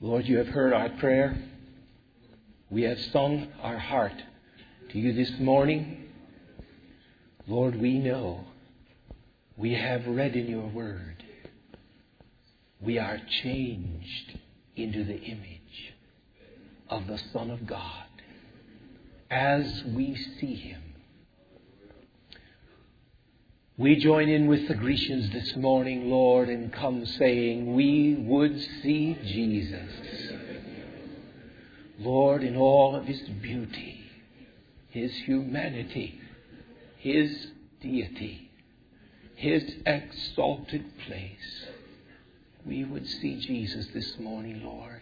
Lord, you have heard our prayer. We have sung our heart to you this morning. Lord, we know we have read in your word. We are changed into the image of the Son of God as we see him. We join in with the Grecians this morning, Lord, and come saying we would see Jesus. Lord, in all of his beauty, his humanity, his deity, his exalted place, we would see Jesus this morning, Lord.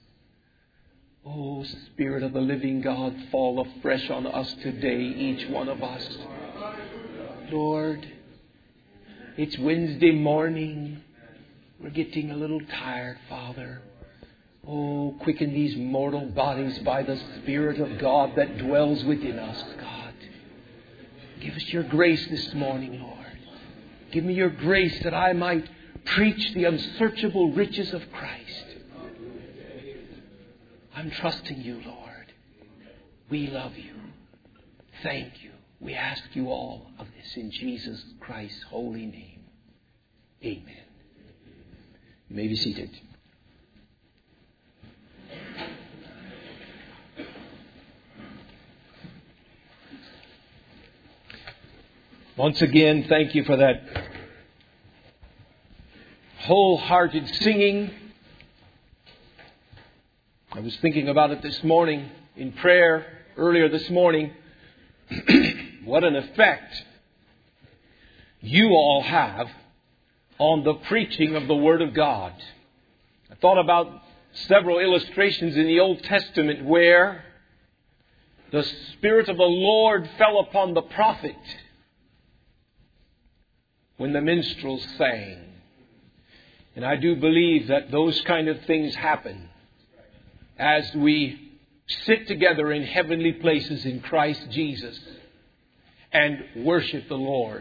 Oh, Spirit of the living God, fall afresh on us today, each one of us. Lord, it's Wednesday morning. We're getting a little tired, Father. Oh, quicken these mortal bodies by the Spirit of God that dwells within us, God. Give us your grace this morning, Lord. Give me your grace that I might preach the unsearchable riches of Christ. I'm trusting you, Lord. We love you. Thank you. We ask you all of this in Jesus Christ's holy name. Amen. You may be seated. Once again, thank you for that wholehearted singing. I was thinking about it this morning in prayer earlier this morning. What an effect you all have on the preaching of the Word of God. I thought about several illustrations in the Old Testament where the Spirit of the Lord fell upon the prophet when the minstrels sang. And I do believe that those kind of things happen as we sit together in heavenly places in Christ Jesus and worship the Lord.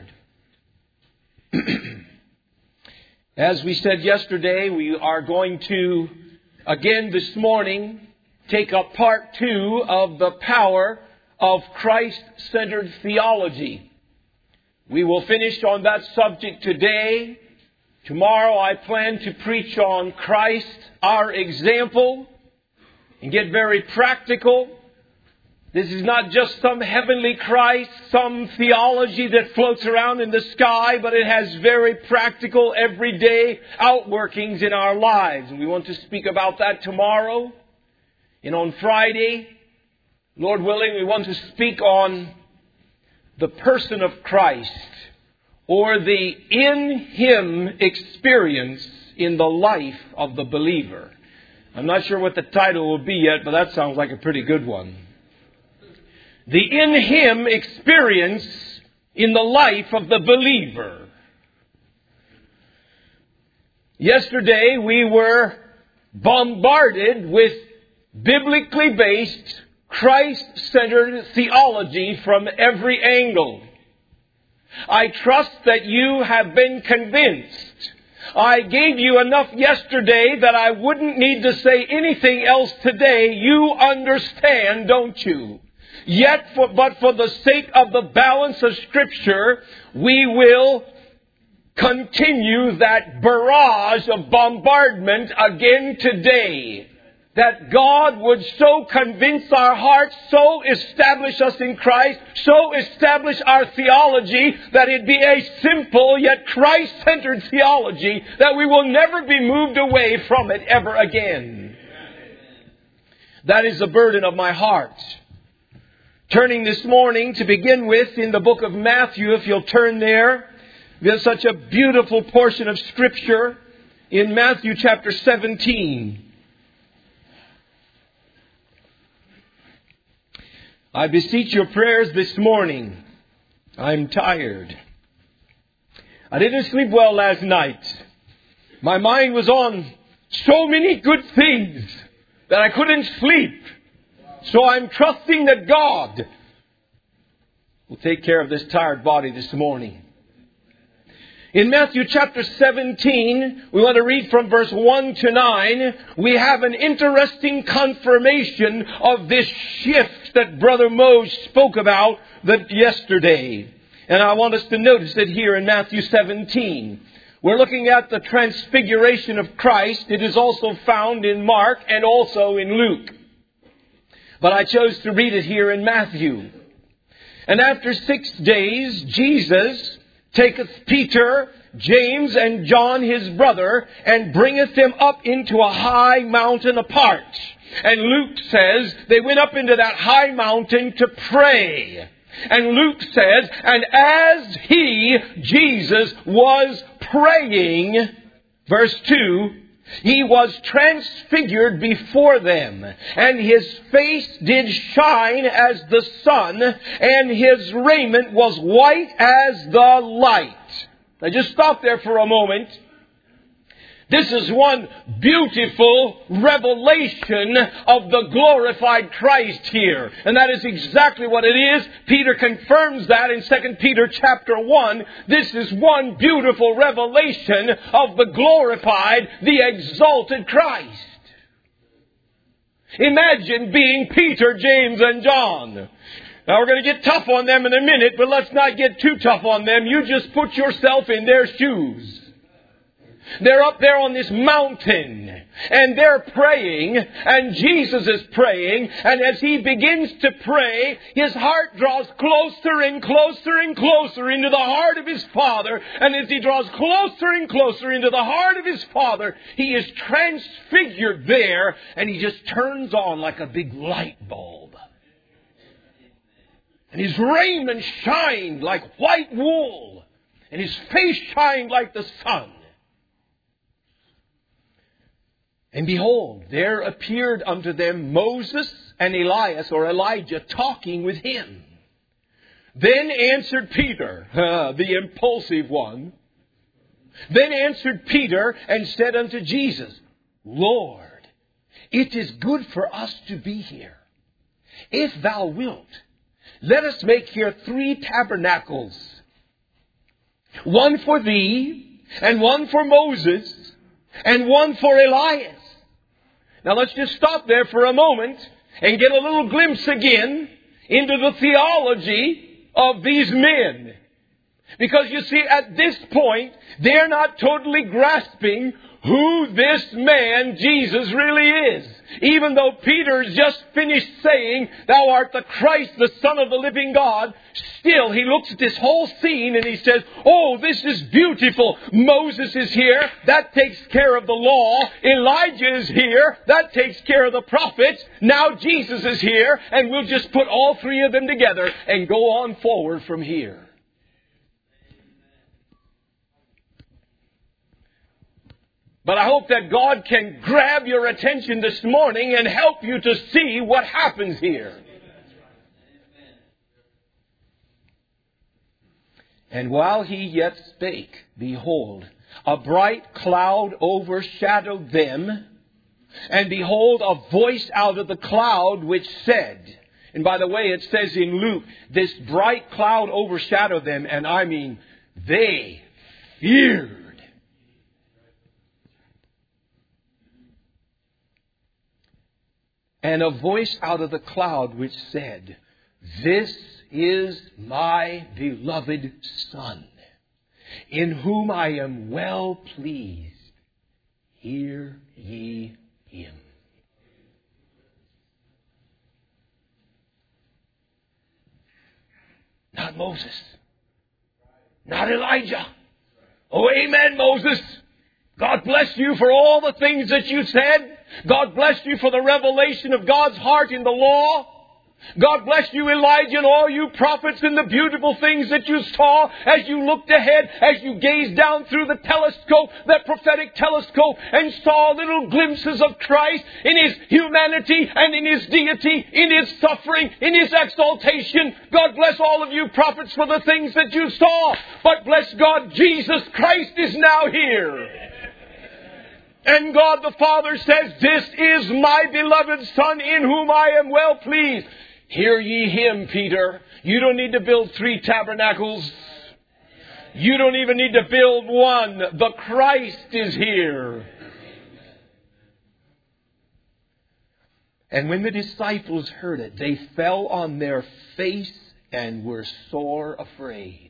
As we said yesterday, we are going to, again this morning, take up part 2 of the power of Christ-centered theology. We will finish on that subject today. Tomorrow I plan to preach on Christ, our example, and get very practical. This is not just some heavenly Christ, some theology that floats around in the sky, but it has very practical, everyday outworkings in our lives. And we want to speak about that tomorrow. And on Friday, Lord willing, we want to speak on the person of Christ, or the in Him experience in the life of the believer. I'm not sure what the title will be yet, but that sounds like a pretty good one. The in Him experience in the life of the believer. Yesterday we were bombarded with biblically based, Christ-centered theology from every angle. I trust that you have been convinced. I gave you enough yesterday that I wouldn't need to say anything else today. You understand, don't you? Yet, but for the sake of the balance of Scripture, we will continue that barrage of bombardment again today. That God would so convince our hearts, so establish us in Christ, so establish our theology, that it be a simple yet Christ-centered theology, that we will never be moved away from it ever again. That is the burden of my heart. Turning this morning to begin with in the book of Matthew, if you'll turn there, there's such a beautiful portion of Scripture in Matthew chapter 17. I beseech your prayers this morning. I'm tired. I didn't sleep well last night. My mind was on so many good things that I couldn't sleep. So I'm trusting that God will take care of this tired body this morning. In Matthew chapter 17, we want to read from verse 1 to 9. We have an interesting confirmation of this shift that Brother Mose spoke about yesterday. And I want us to notice it here in Matthew 17. We're looking at the transfiguration of Christ. It is also found in Mark and also in Luke. But I chose to read it here in Matthew. And after 6 days, Jesus taketh Peter, James, and John his brother, and bringeth them up into a high mountain apart. And Luke says they went up into that high mountain to pray. And Luke says, and as he, Jesus, was praying, verse 2, he was transfigured before them, and his face did shine as the sun, and his raiment was white as the light. Now just stop there for a moment. This is one beautiful revelation of the glorified Christ here. And that is exactly what it is. Peter confirms that in 2 Peter chapter 1. This is one beautiful revelation of the glorified, the exalted Christ. Imagine being Peter, James, and John. Now we're going to get tough on them in a minute, but let's not get too tough on them. You just put yourself in their shoes. They're up there on this mountain, and they're praying, and Jesus is praying, and as he begins to pray, his heart draws closer and closer and closer into the heart of his Father, and as he draws closer and closer into the heart of his Father, he is transfigured there, and he just turns on like a big light bulb. And his raiment shined like white wool, and his face shined like the sun. And behold, there appeared unto them Moses and Elias, or Elijah, talking with him. Then answered Peter, the impulsive one. Then answered Peter and said unto Jesus, Lord, it is good for us to be here. If thou wilt, let us make here 3 tabernacles. One for thee, and one for Moses, and one for Elias. Now let's just stop there for a moment and get a little glimpse again into the theology of these men. Because you see, at this point, they're not totally grasping who this man, Jesus, really is. Even though Peter's just finished saying, Thou art the Christ, the Son of the living God, still he looks at this whole scene and he says, oh, this is beautiful. Moses is here. That takes care of the law. Elijah is here. That takes care of the prophets. Now Jesus is here, and we'll just put all 3 of them together and go on forward from here. But I hope that God can grab your attention this morning and help you to see what happens here. And while he yet spake, behold, a bright cloud overshadowed them. And behold, a voice out of the cloud which said, and by the way, it says in Luke, this bright cloud overshadowed them, and I mean, they feared. And a voice out of the cloud which said, This is my beloved Son, in whom I am well pleased. Hear ye him. Not Moses. Not Elijah. Oh, amen, Moses. God bless you for all the things that you said. God bless you for the revelation of God's heart in the law. God bless you, Elijah, and all you prophets, and the beautiful things that you saw as you looked ahead, as you gazed down through the telescope, that prophetic telescope, and saw little glimpses of Christ in His humanity and in His deity, in His suffering, in His exaltation. God bless all of you prophets for the things that you saw. But bless God, Jesus Christ is now here. And God the Father says, This is my beloved Son, in whom I am well pleased. Hear ye him, Peter. You don't need to build 3 tabernacles. You don't even need to build one. The Christ is here. And when the disciples heard it, they fell on their face and were sore afraid.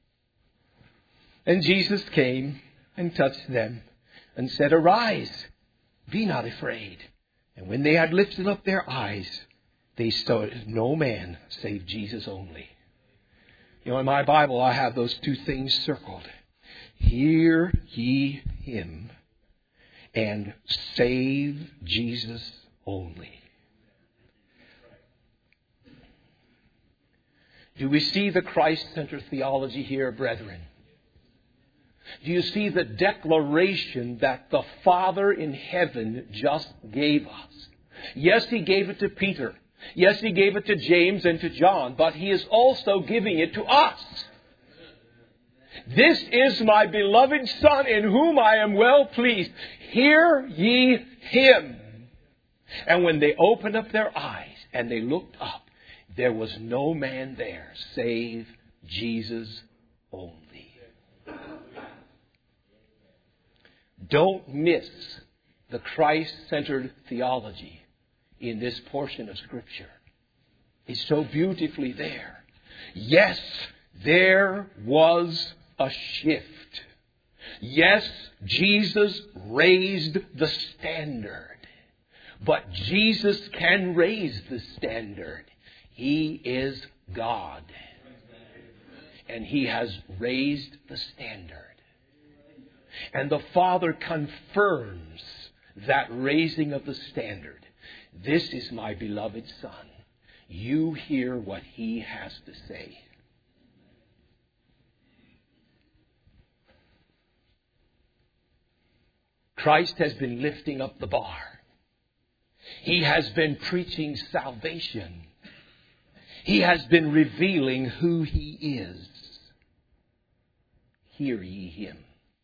And Jesus came and touched them and said, Arise, be not afraid. And when they had lifted up their eyes, they saw no man save Jesus only. You know, in my Bible, I have those two things circled. Hear ye him, and save Jesus only. Do we see the Christ-centered theology here, brethren? Do you see the declaration that the Father in heaven just gave us? Yes, He gave it to Peter. Yes, He gave it to James and to John, but He is also giving it to us. This is my beloved Son in whom I am well pleased. Hear ye him. And when they opened up their eyes and they looked up, there was no man there save Jesus only. Don't miss the Christ-centered theology in this portion of Scripture. It's so beautifully there. Yes, there was a shift. Yes, Jesus raised the standard. But Jesus can raise the standard. He is God. And He has raised the standard. And the Father confirms that raising of the standard. This is my beloved Son. You hear what He has to say. Christ has been lifting up the bar. He has been preaching salvation. He has been revealing who He is. Hear ye Him.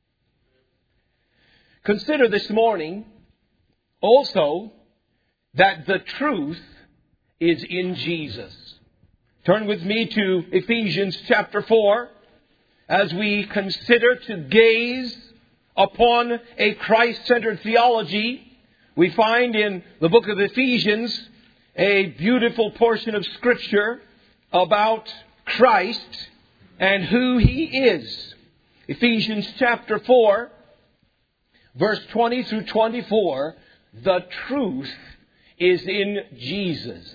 Consider this morning also that the truth is in Jesus. Turn with me to Ephesians chapter 4 as we consider to gaze upon a Christ-centered theology. We find in the book of Ephesians a beautiful portion of Scripture about Christ and who He is. Ephesians chapter 4, verse 20 through 24, the truth is in Jesus.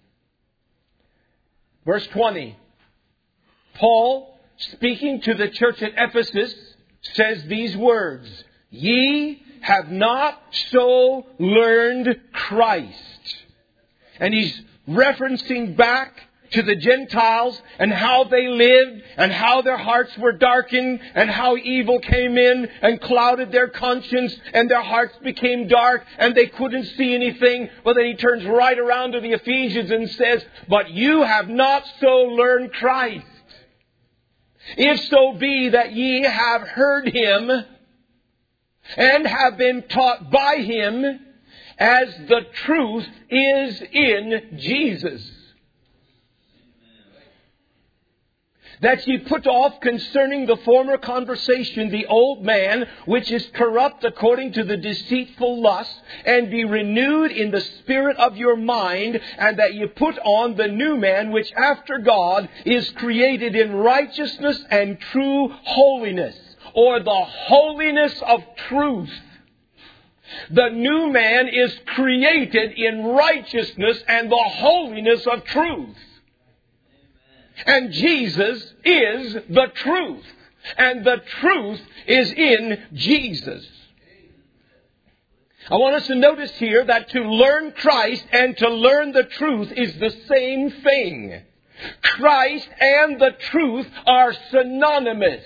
Verse 20, Paul, speaking to the church at Ephesus, says these words, Ye have not so learned Christ. And he's referencing back to the Gentiles and how they lived and how their hearts were darkened and how evil came in and clouded their conscience and their hearts became dark and they couldn't see anything. But then he turns right around to the Ephesians and says, But you have not so learned Christ. If so be that ye have heard Him and have been taught by Him, as the truth is in Jesus. That ye put off concerning the former conversation the old man, which is corrupt according to the deceitful lust, and be renewed in the spirit of your mind, and that ye put on the new man, which after God is created in righteousness and true holiness, or the holiness of truth. The new man is created in righteousness and the holiness of truth. And Jesus is the truth. And the truth is in Jesus. I want us to notice here that to learn Christ and to learn the truth is the same thing. Christ and the truth are synonymous.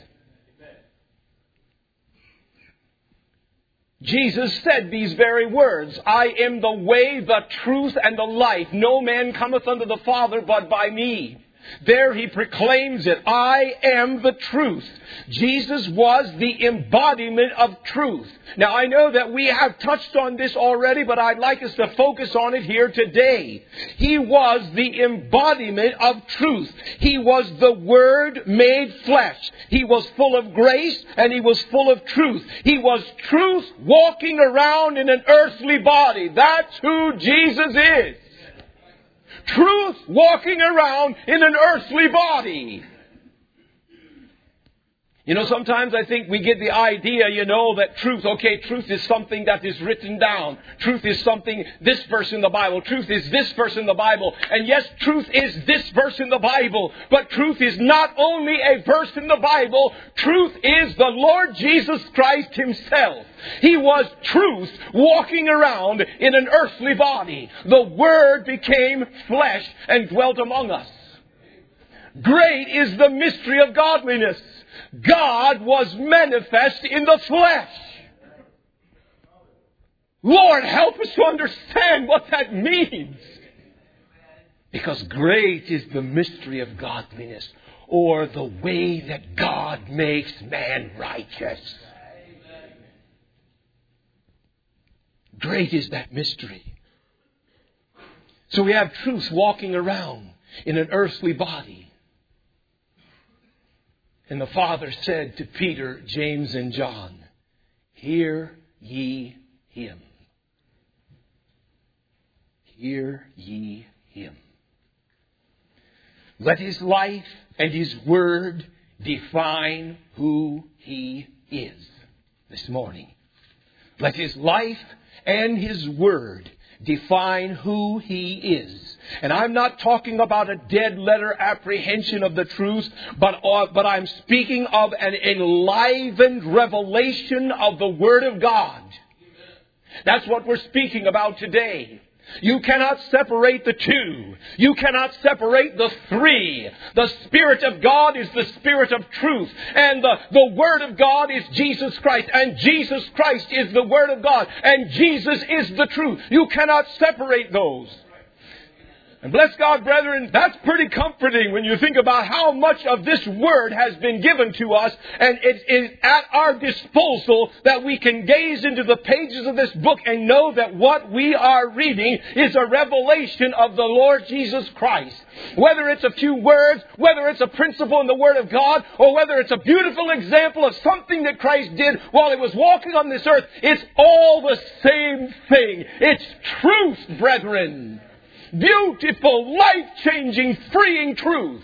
Jesus said these very words, I am the way, the truth, and the life. No man cometh unto the Father but by me. There he proclaims it. I am the truth. Jesus was the embodiment of truth. Now I know that we have touched on this already, but I'd like us to focus on it here today. He was the embodiment of truth. He was the Word made flesh. He was full of grace and He was full of truth. He was truth walking around in an earthly body. That's who Jesus is. Truth walking around in an earthly body. You know, sometimes I think we get the idea, that truth is something that is written down. Truth is something, this verse in the Bible. Truth is this verse in the Bible. And yes, truth is this verse in the Bible. But truth is not only a verse in the Bible. Truth is the Lord Jesus Christ Himself. He was truth walking around in an earthly body. The Word became flesh and dwelt among us. Great is the mystery of godliness. God was manifest in the flesh. Lord, help us to understand what that means. Because great is the mystery of godliness, or the way that God makes man righteous. Great is that mystery. So we have truth walking around in an earthly body. And the Father said to Peter, James, and John, hear ye Him. Hear ye Him. Let His life and His Word define who He is this morning. Let His life and His Word define who He is. And I'm not talking about a dead letter apprehension of the truth, but I'm speaking of an enlivened revelation of the Word of God. That's what we're speaking about today. You cannot separate the two. You cannot separate the three. The Spirit of God is the Spirit of truth. And the Word of God is Jesus Christ. And Jesus Christ is the Word of God. And Jesus is the truth. You cannot separate those. And bless God, brethren, that's pretty comforting when you think about how much of this Word has been given to us, and it is at our disposal that we can gaze into the pages of this book and know that what we are reading is a revelation of the Lord Jesus Christ. Whether it's a few words, whether it's a principle in the Word of God, or whether it's a beautiful example of something that Christ did while He was walking on this earth, it's all the same thing. It's truth, brethren. Beautiful, life-changing, freeing truth.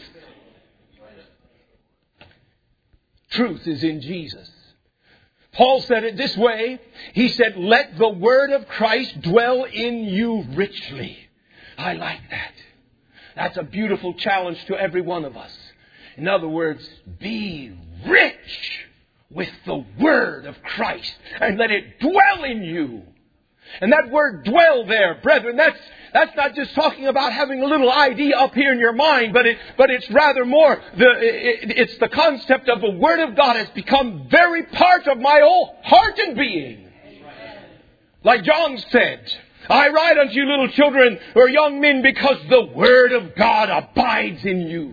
Truth is in Jesus. Paul said it this way. He said, let the word of Christ dwell in you richly. I like that. That's a beautiful challenge to every one of us. In other words, be rich with the word of Christ and let it dwell in you. And that word dwell there, brethren, that's not just talking about having a little idea up here in your mind, but it's rather more, it's the concept of the Word of God has become very part of my whole heart and being. Like John said, I write unto you little children or young men because the Word of God abides in you.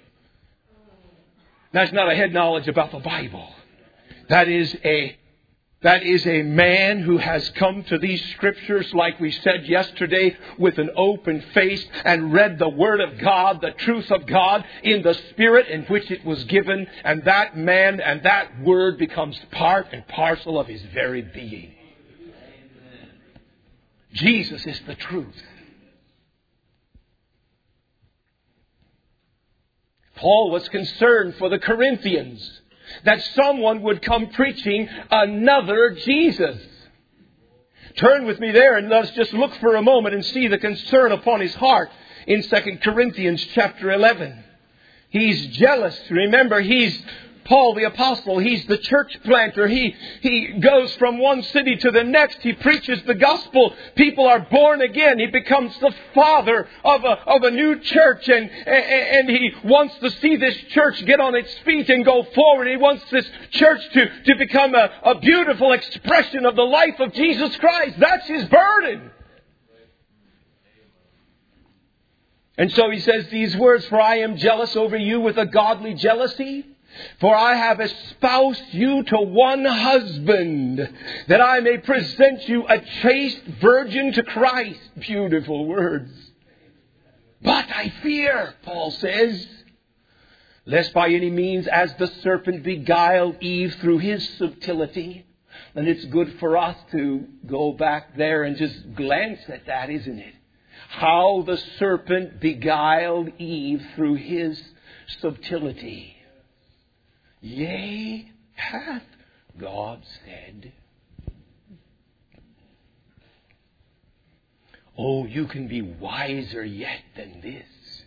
That's not a head knowledge about the Bible. That is a man who has come to these Scriptures, like we said yesterday, with an open face and read the Word of God, the truth of God, in the Spirit in which it was given. And that man and that Word becomes part and parcel of his very being. Jesus is the truth. Paul was concerned for the Corinthians that someone would come preaching another Jesus. Turn with me there and let's just look for a moment and see the concern upon his heart in 2 Corinthians chapter 11. He's jealous. Remember, he's Paul the Apostle. He's the church planter. He goes from one city to the next. He preaches the gospel. People are born again. He becomes the father of a new church. And he wants to see this church get on its feet and go forward. He wants this church to become a beautiful expression of the life of Jesus Christ. That's his burden. And so he says these words, "For I am jealous over you with a godly jealousy. For I have espoused you to one husband, that I may present you a chaste virgin to Christ." Beautiful words. "But I fear," Paul says, "lest by any means as the serpent beguiled Eve through his subtlety." And it's good for us to go back there and just glance at that, isn't it? How the serpent beguiled Eve through his subtlety. "Yea, hath God said." Oh, you can be wiser yet than this.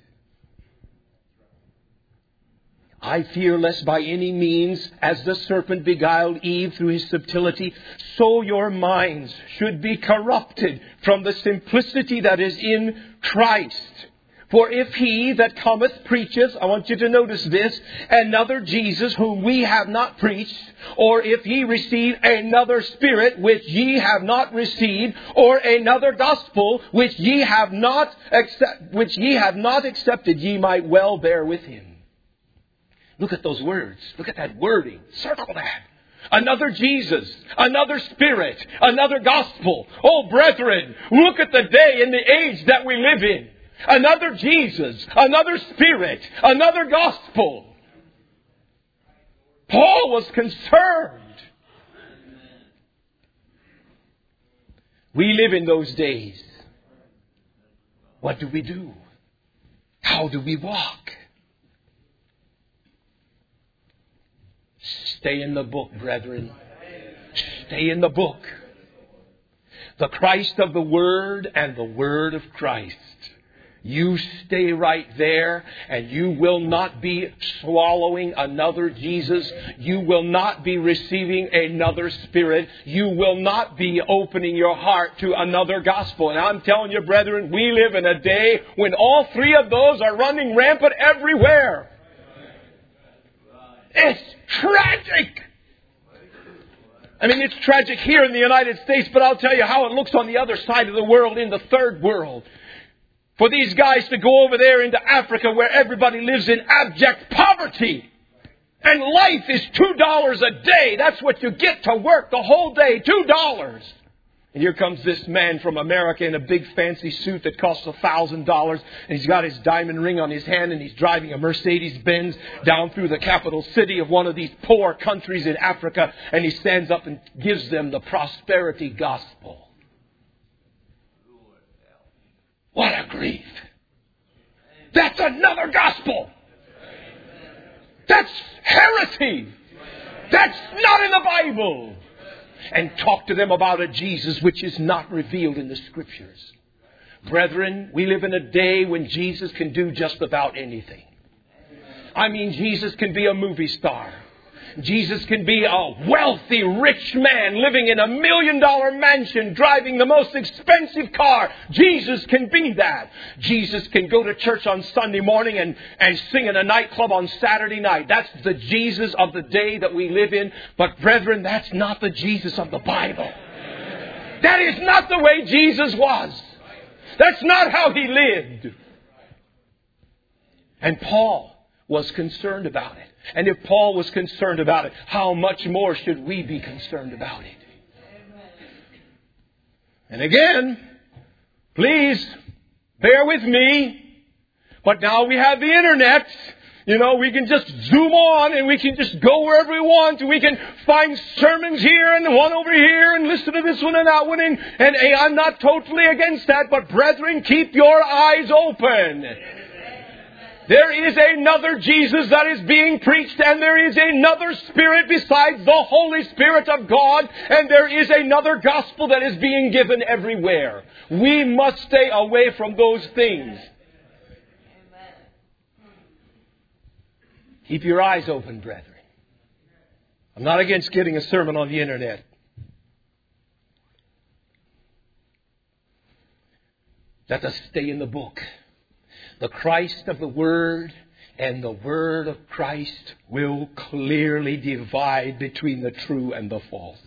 "I fear lest by any means, as the serpent beguiled Eve through his subtlety, so your minds should be corrupted from the simplicity that is in Christ. For if he that cometh preacheth," I want you to notice this, "another Jesus whom we have not preached, or if he receive another spirit which ye have not received, or another gospel which ye have not accepted, ye might well bear with him." Look at those words. Look at that wording. Circle that. Another Jesus, another spirit, another gospel. Oh, brethren, look at the day and the age that we live in. Another Jesus, another spirit, another gospel. Paul was concerned. We live in those days. What do we do? How do we walk? Stay in the book, brethren. Stay in the book. The Christ of the Word and the Word of Christ. You stay right there, and you will not be swallowing another Jesus. You will not be receiving another spirit. You will not be opening your heart to another gospel. And I'm telling you, brethren, we live in a day when all three of those are running rampant everywhere. It's tragic. I mean, it's tragic here in the United States, but I'll tell you how it looks on the other side of the world, in the third world. For these guys to go over there into Africa where everybody lives in abject poverty. And life is $2 a day. That's what you get to work the whole day, $2. And here comes this man from America in a big fancy suit that costs $1,000. And he's got his diamond ring on his hand, and he's driving a Mercedes-Benz down through the capital city of one of these poor countries in Africa. And he stands up and gives them the prosperity gospel. What a grief. That's another gospel. That's heresy. That's not in the Bible. And talk to them about a Jesus which is not revealed in the Scriptures. Brethren, we live in a day when Jesus can do just about anything. I mean, Jesus can be a movie star. Jesus can be a wealthy, rich man living in $1 million mansion, driving the most expensive car. Jesus can be that. Jesus can go to church on Sunday morning and sing in a nightclub on Saturday night. That's the Jesus of the day that we live in. But brethren, that's not the Jesus of the Bible. That is not the way Jesus was. That's not how he lived. And Paul was concerned about it. And if Paul was concerned about it, how much more should we be concerned about it? And again, please bear with me. But now we have the internet. You know, we can just zoom on and we can just go wherever we want. We can find sermons here and one over here and listen to this one and that one. And I'm not totally against that. But brethren, keep your eyes open. There is another Jesus that is being preached, and there is another Spirit besides the Holy Spirit of God, and there is another gospel that is being given everywhere. We must stay away from those things. Keep your eyes open, brethren. I'm not against getting a sermon on the internet. Let us stay in the book. The Christ of the Word and the Word of Christ will clearly divide between the true and the false.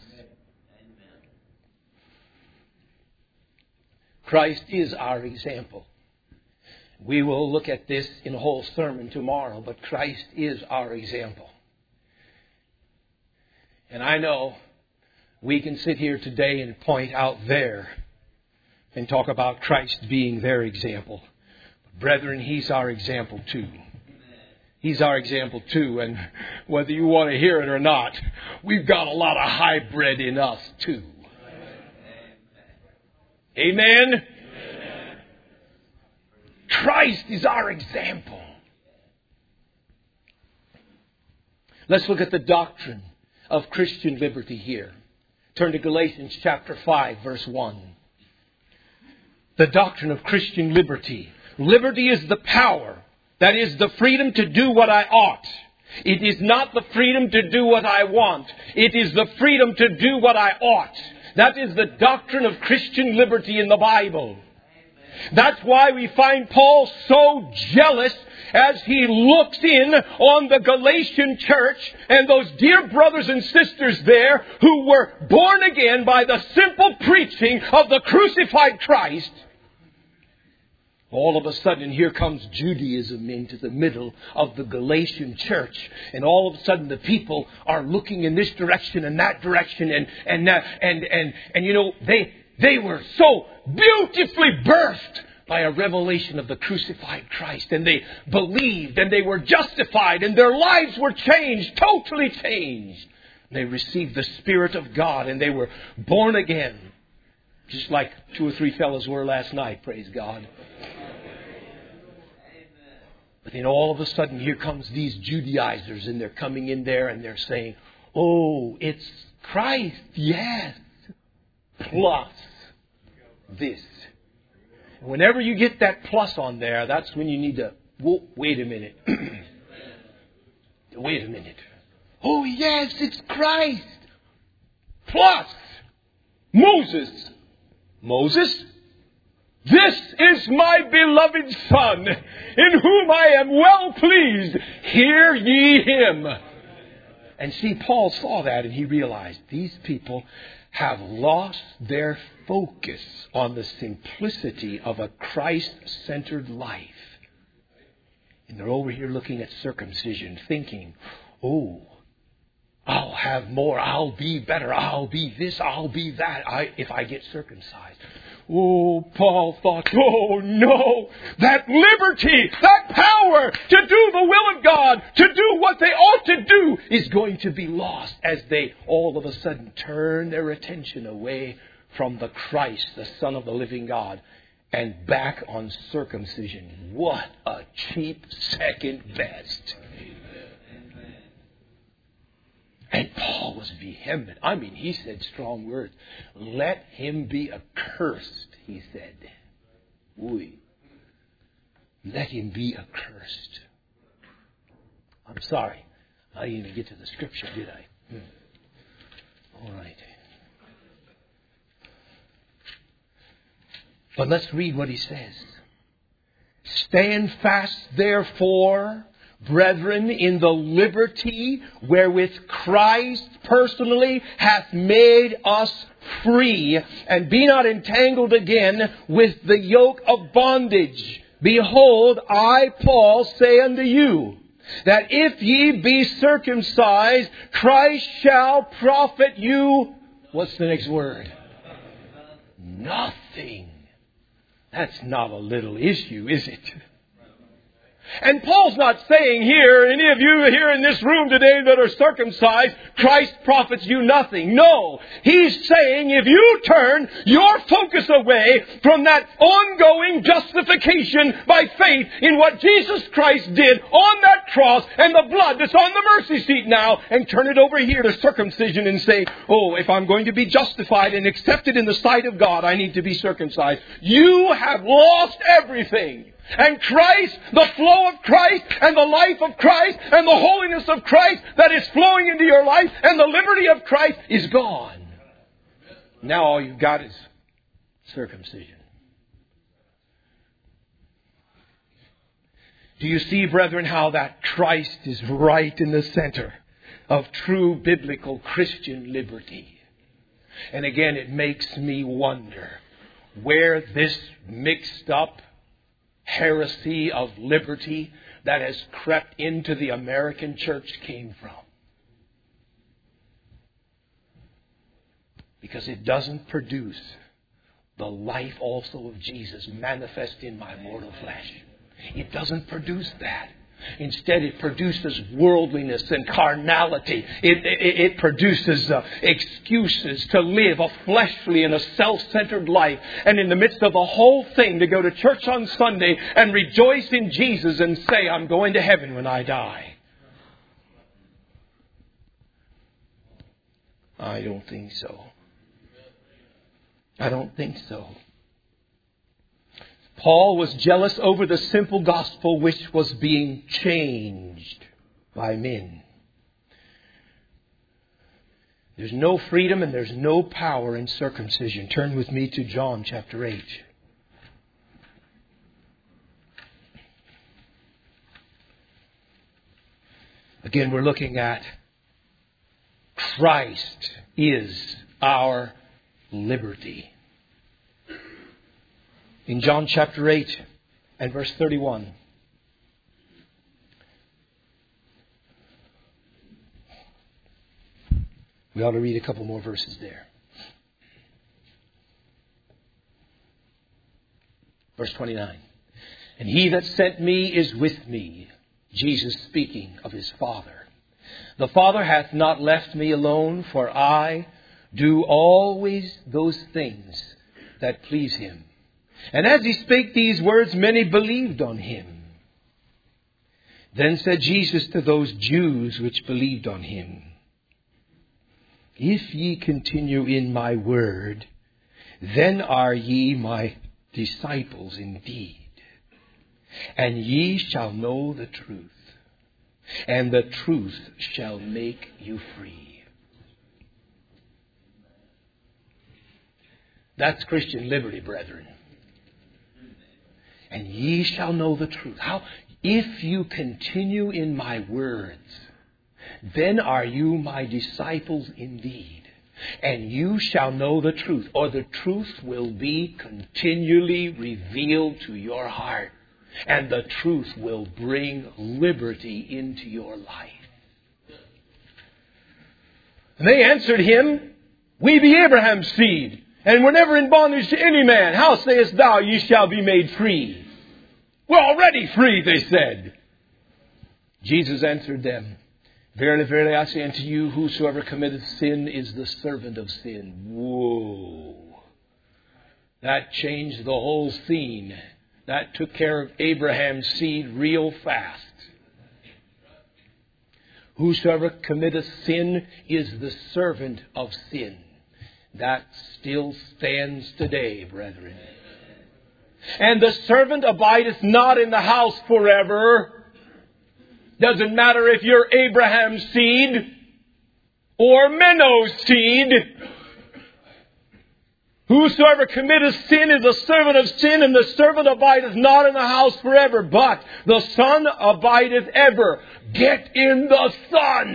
Christ is our example. We will look at this in a whole sermon tomorrow, but Christ is our example. And I know we can sit here today and point out there and talk about Christ being their example. But brethren, He's our example too. He's our example too. And whether you want to hear it or not, we've got a lot of hybrid in us too. Amen? Amen. Christ is our example. Let's look at the doctrine of Christian liberty here. Turn to Galatians chapter 5, verse 1. The doctrine of Christian liberty. Liberty is the power. That is the freedom to do what I ought. It is not the freedom to do what I want. It is the freedom to do what I ought. That is the doctrine of Christian liberty in the Bible. That's why we find Paul so jealous as he looks in on the Galatian church and those dear brothers and sisters there who were born again by the simple preaching of the crucified Christ. All of a sudden, here comes Judaism into the middle of the Galatian church. And all of a sudden, the people are looking in this direction and that direction. And you know, they were so beautifully birthed by a revelation of the crucified Christ. And they believed and they were justified and their lives were changed, totally changed. They received the Spirit of God and they were born again. Just like 2 or 3 fellows were last night, praise God. But then all of a sudden, here comes these Judaizers, and they're coming in there and they're saying, oh, it's Christ, yes, plus this. And whenever you get that plus on there, that's when you need to, wait a minute. Wait a minute. Oh, yes, it's Christ, plus Moses. Moses? This is my beloved Son, in whom I am well pleased. Hear ye him. And see, Paul saw that and he realized these people have lost their focus on the simplicity of a Christ-centered life. And they're over here looking at circumcision, thinking, oh, I'll have more, I'll be better, I'll be this, I'll be that, if I get circumcised. Oh, Paul thought, oh no, that liberty, that power to do the will of God, to do what they ought to do is going to be lost as they all of a sudden turn their attention away from the Christ, the Son of the living God, and back on circumcision. What a cheap second best. And Paul was vehement. I mean, he said strong words. Let him be accursed, he said. Ooh. Let him be accursed. I'm sorry. I didn't even get to the scripture, did I? All right. But let's read what he says. Stand fast, therefore, brethren, in the liberty wherewith Christ personally hath made us free, and be not entangled again with the yoke of bondage. Behold, I, Paul, say unto you, that if ye be circumcised, Christ shall profit you. What's the next word? Nothing. That's not a little issue, is it? And Paul's not saying here, any of you here in this room today that are circumcised, Christ profits you nothing. No. He's saying if you turn your focus away from that ongoing justification by faith in what Jesus Christ did on that cross and the blood that's on the mercy seat now, and turn it over here to circumcision and say, oh, if I'm going to be justified and accepted in the sight of God, I need to be circumcised. You have lost everything. And Christ, the flow of Christ, and the life of Christ, and the holiness of Christ that is flowing into your life, and the liberty of Christ is gone. Now all you've got is circumcision. Do you see, brethren, how that Christ is right in the center of true biblical Christian liberty? And again, it makes me wonder where this mixed up, heresy of liberty that has crept into the American church came from. Because it doesn't produce the life also of Jesus manifest in my mortal flesh. It doesn't produce that. Instead, it produces worldliness and carnality. It produces excuses to live a fleshly and a self-centered life. And in the midst of the whole thing, to go to church on Sunday and rejoice in Jesus and say, I'm going to heaven when I die. I don't think so. I don't think so. Paul was jealous over the simple gospel which was being changed by men. There's no freedom and there's no power in circumcision. Turn with me to John chapter 8. Again, we're looking at Christ is our liberty. In John chapter 8 and verse 31. We ought to read a couple more verses there. Verse 29. And he that sent me is with me. Jesus speaking of his Father. The Father hath not left me alone, for I do always those things that please him. And as he spake these words, many believed on him. Then said Jesus to those Jews which believed on him, If ye continue in my word, then are ye my disciples indeed. And ye shall know the truth, and the truth shall make you free. That's Christian liberty, brethren. And ye shall know the truth. How? If you continue in my words, then are you my disciples indeed. And you shall know the truth, or the truth will be continually revealed to your heart. And the truth will bring liberty into your life. And they answered him, We be Abraham's seed, and were never in bondage to any man. How sayest thou, ye shall be made free? We're already free, they said. Jesus answered them, Verily, verily, I say unto you, whosoever committeth sin is the servant of sin. Whoa. That changed the whole scene. That took care of Abraham's seed real fast. Whosoever committeth sin is the servant of sin. That still stands today, brethren. And the servant abideth not in the house forever. Doesn't matter if you're Abraham's seed or Manoah's seed. Whosoever committeth sin is a servant of sin, and the servant abideth not in the house forever, but the Son abideth ever. Get in the Son.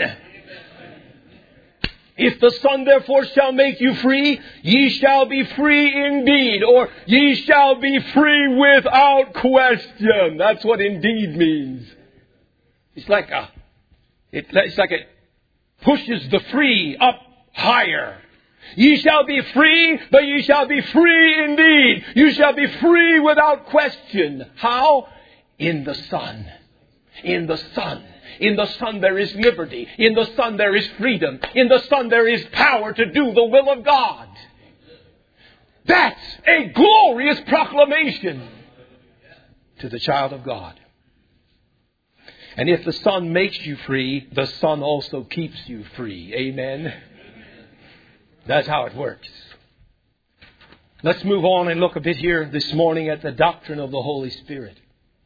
If the Son therefore shall make you free, ye shall be free indeed, or ye shall be free without question. That's what indeed means. It's like it pushes the free up higher. Ye shall be free, but ye shall be free indeed. You shall be free without question. How? In the Son. In the Son. In the Son there is liberty. In the Son there is freedom. In the Son there is power to do the will of God. That's a glorious proclamation to the child of God. And if the Son makes you free, the Son also keeps you free. Amen. That's how it works. Let's move on and look a bit here this morning at the doctrine of the Holy Spirit.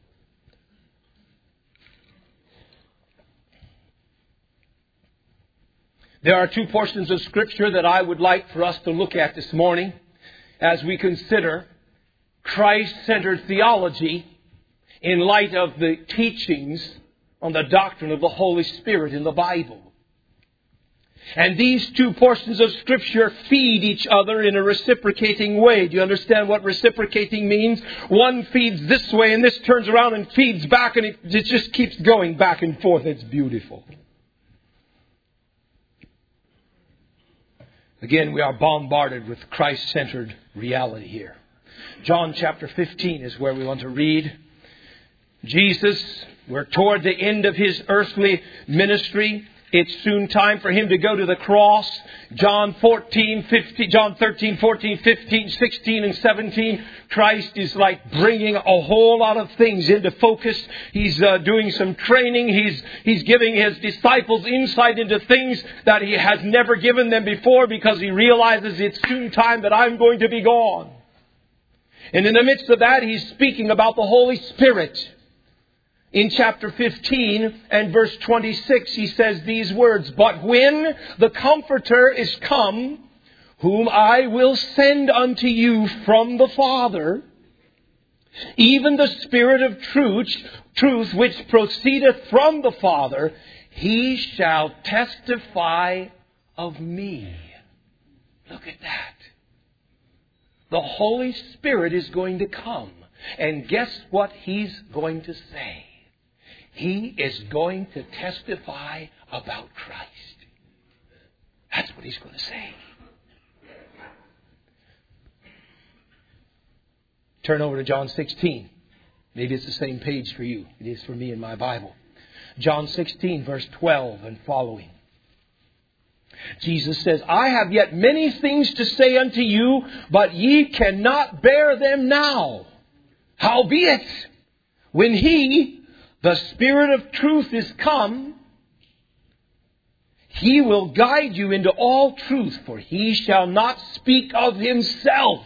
There are two portions of Scripture that I would like for us to look at this morning as we consider Christ-centered theology in light of the teachings on the doctrine of the Holy Spirit in the Bible. And these two portions of Scripture feed each other in a reciprocating way. Do you understand what reciprocating means? One feeds this way and this turns around and feeds back, and it just keeps going back and forth. It's beautiful. Again, we are bombarded with Christ-centered reality here. John chapter 15 is where we want to read. Jesus, we're toward the end of His earthly ministry. It's soon time for Him to go to the cross. John 13, 14, 15, 16, and 17. Christ is like bringing a whole lot of things into focus. He's doing some training. He's giving His disciples insight into things that He has never given them before, because He realizes it's soon time that I'm going to be gone. And in the midst of that, He's speaking about the Holy Spirit. In chapter 15 and verse 26, He says these words, "But when the Comforter is come, whom I will send unto you from the Father, even the Spirit of truth which proceedeth from the Father, He shall testify of me." Look at that. The Holy Spirit is going to come. And guess what He's going to say? He is going to testify about Christ. That's what He's going to say. Turn over to John 16. Maybe it's the same page for you. It is for me in my Bible. John 16, verse 12 and following. Jesus says, "I have yet many things to say unto you, but ye cannot bear them now. Howbeit, when He, the Spirit of truth, is come, He will guide you into all truth, for He shall not speak of Himself.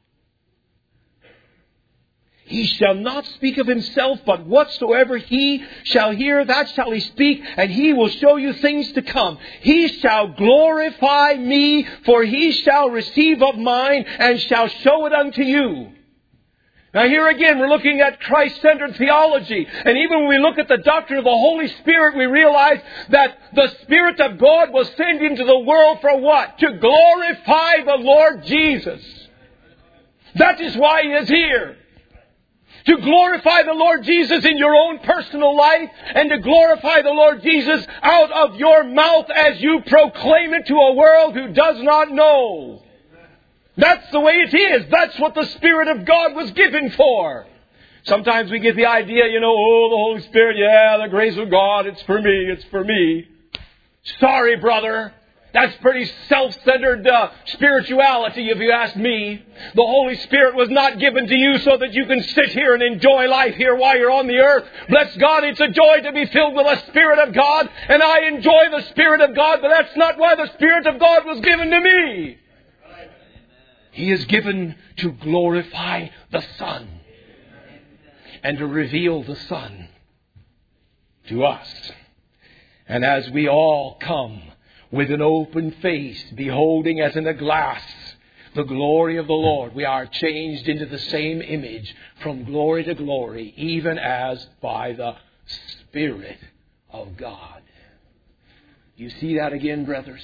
He shall not speak of Himself, but whatsoever He shall hear, that shall He speak, and He will show you things to come. He shall glorify me, for He shall receive of mine, and shall show it unto you." Now here again, we're looking at Christ-centered theology. And even when we look at the doctrine of the Holy Spirit, we realize that the Spirit of God was sent into the world for what? To glorify the Lord Jesus. That is why He is here. To glorify the Lord Jesus in your own personal life, and to glorify the Lord Jesus out of your mouth as you proclaim it to a world who does not know. That's the way it is. That's what the Spirit of God was given for. Sometimes we get the idea, the Holy Spirit, the grace of God, it's for me. Sorry, brother. That's pretty self-centered spirituality, if you ask me. The Holy Spirit was not given to you so that you can sit here and enjoy life here while you're on the earth. Bless God, it's a joy to be filled with the Spirit of God, and I enjoy the Spirit of God, but that's not why the Spirit of God was given to me. He is given to glorify the Son and to reveal the Son to us. And as we all come with an open face, beholding as in a glass the glory of the Lord, we are changed into the same image from glory to glory, even as by the Spirit of God. You see that again, brothers?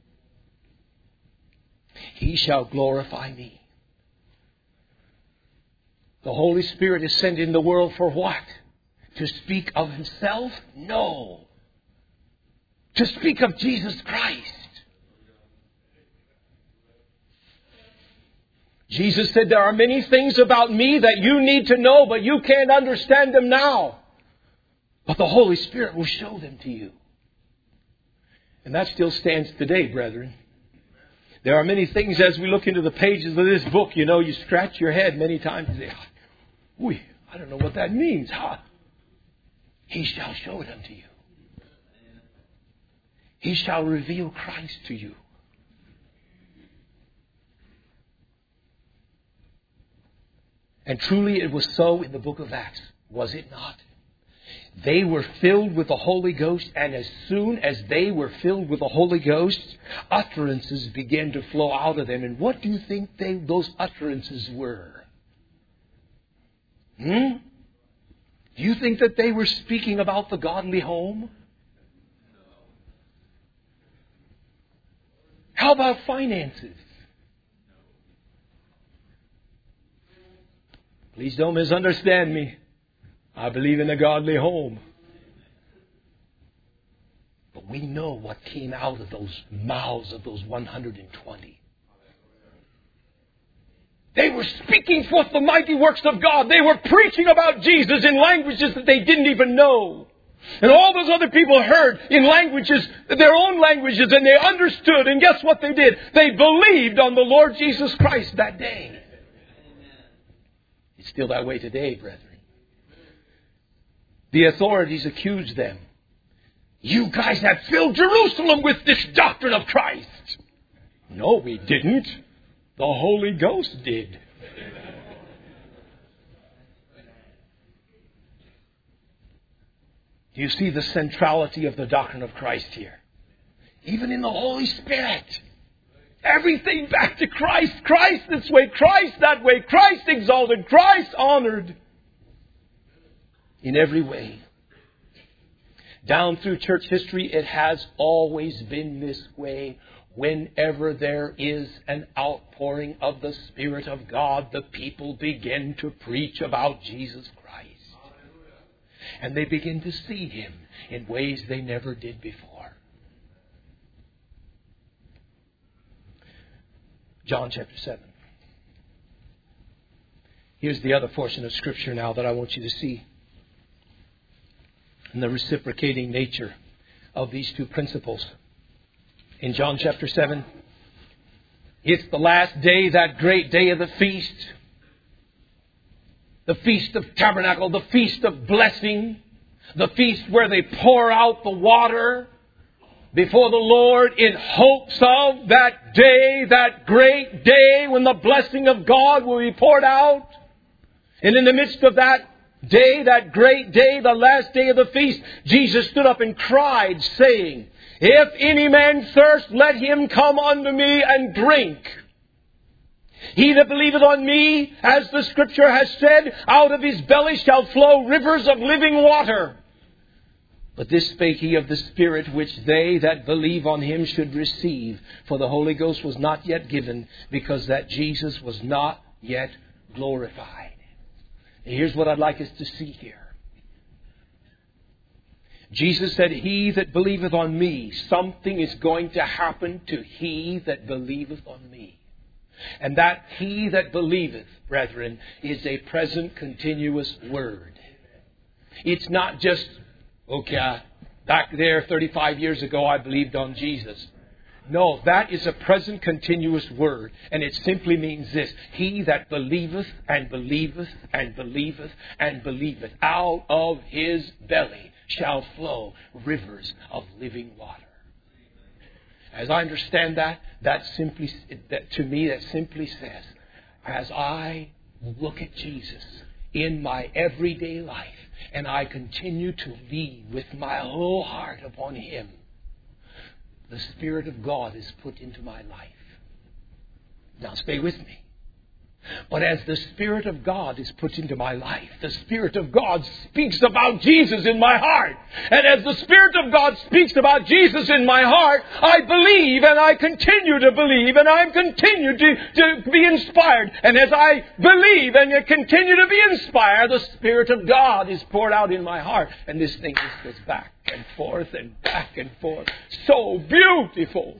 He shall glorify me. The Holy Spirit is sent in the world for what? To speak of Himself? No. To speak of Jesus Christ. Jesus said, "There are many things about me that you need to know, but you can't understand them now. But the Holy Spirit will show them to you." And that still stands today, brethren. There are many things as we look into the pages of this book, you scratch your head many times and say, I don't know what that means. He shall show it unto you. He shall reveal Christ to you. And truly it was so in the book of Acts, was it not? They were filled with the Holy Ghost, and as soon as they were filled with the Holy Ghost, utterances began to flow out of them. And what do you think those utterances were? Do you think that they were speaking about the godly home? How about finances? Please don't misunderstand me. I believe in a godly home. But we know what came out of those mouths of those 120. They were speaking forth the mighty works of God. They were preaching about Jesus in languages that they didn't even know. And all those other people heard in languages, their own languages, and they understood. And guess what they did? They believed on the Lord Jesus Christ that day. It's still that way today, brethren. The authorities accused them. You guys have filled Jerusalem with this doctrine of Christ. No, we didn't. The Holy Ghost did. You see the centrality of the doctrine of Christ here. Even in the Holy Spirit. Everything back to Christ. Christ this way, Christ that way, Christ exalted, Christ honored. In every way. Down through church history, it has always been this way. Whenever there is an outpouring of the Spirit of God, the people begin to preach about Jesus Christ. And they begin to see Him in ways they never did before. John chapter 7. Here's the other portion of Scripture now that I want you to see. And the reciprocating nature of these two principles. In John chapter 7, it's the last day, that great day of the feast. The Feast of Tabernacle, the Feast of Blessing. The feast where they pour out the water before the Lord in hopes of that day, that great day when the blessing of God will be poured out. And in the midst of that day, that great day, the last day of the feast, Jesus stood up and cried, saying, If any man thirst, let him come unto me and drink. He that believeth on me, as the Scripture has said, out of his belly shall flow rivers of living water. But this spake he of the Spirit, which they that believe on him should receive. For the Holy Ghost was not yet given, because that Jesus was not yet glorified. And here's what I'd like us to see here. Jesus said, He that believeth on me, something is going to happen to he that believeth on me. And that he that believeth, brethren, is a present continuous word. It's not just, okay, back there 35 years ago I believed on Jesus. No, that is a present continuous word. And it simply means this. He that believeth and believeth and believeth and believeth, out of his belly shall flow rivers of living water. As I understand that to me that simply says, as I look at Jesus in my everyday life and I continue to lean with my whole heart upon Him, the Spirit of God is put into my life. Now stay with me. But as the Spirit of God is put into my life, the Spirit of God speaks about Jesus in my heart. And as the Spirit of God speaks about Jesus in my heart, I believe and I continue to believe and I continue to be inspired. And as I believe and continue to be inspired, the Spirit of God is poured out in my heart. And this thing just goes back and forth and back and forth. So beautiful.